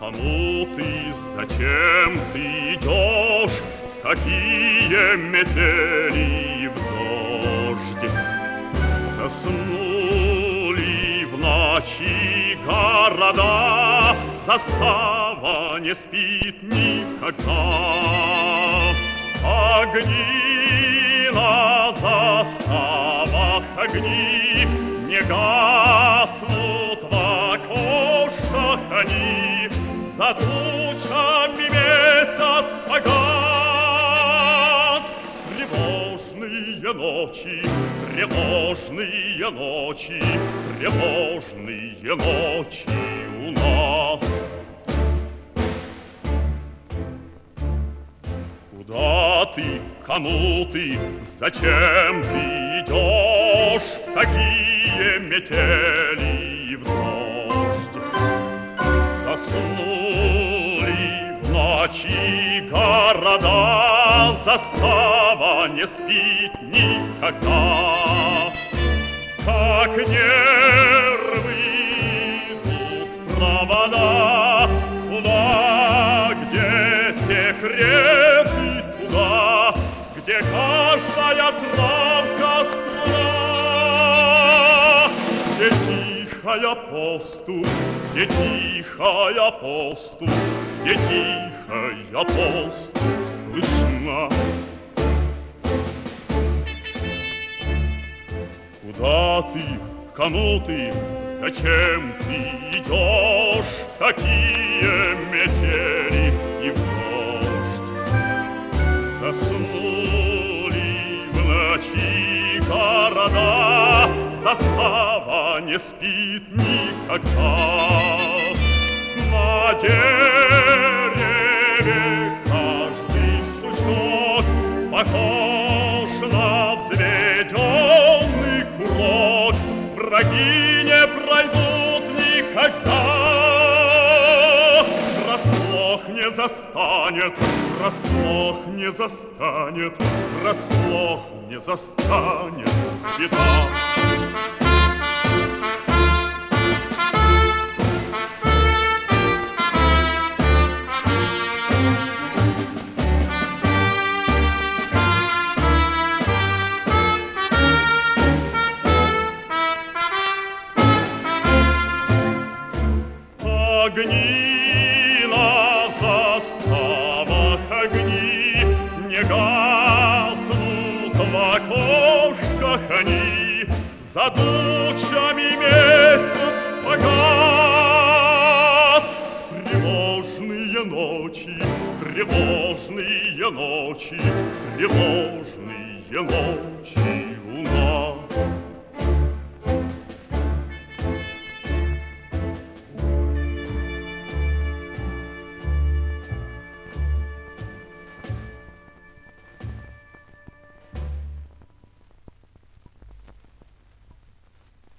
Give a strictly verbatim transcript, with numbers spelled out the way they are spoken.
Кому ты, зачем ты идешь, какие метели в дождь? Заснули в ночи города, застава не спит никогда. Огни на заставах, огни не гаснут в окошках они, за тучами месяц погас. Тревожные ночи, тревожные ночи, тревожные ночи у нас. Куда ты, кому ты, зачем ты идешь, в какие метели в дождь? Заснули в ночи города, застава не спит никогда. Как нервы идут провода туда, где секреты, туда, где каждая травка струна, где тихая поступь, где тихая поступь, где тихая поступь слышна. Куда ты, кому ты, зачем ты идешь, какие метели и в дождь? Заснули в ночи города, застава не спит никогда. На дереве каждый сучок похож на взведенный курок. Враги не пройдут никогда, врасплох не застанет, врасплох не застанет, врасплох не застанет беда. Огни на заставах, огни не гаснут в окошках они, за тучами месяц погас. Тревожные ночи, тревожные ночи, тревожные ночи.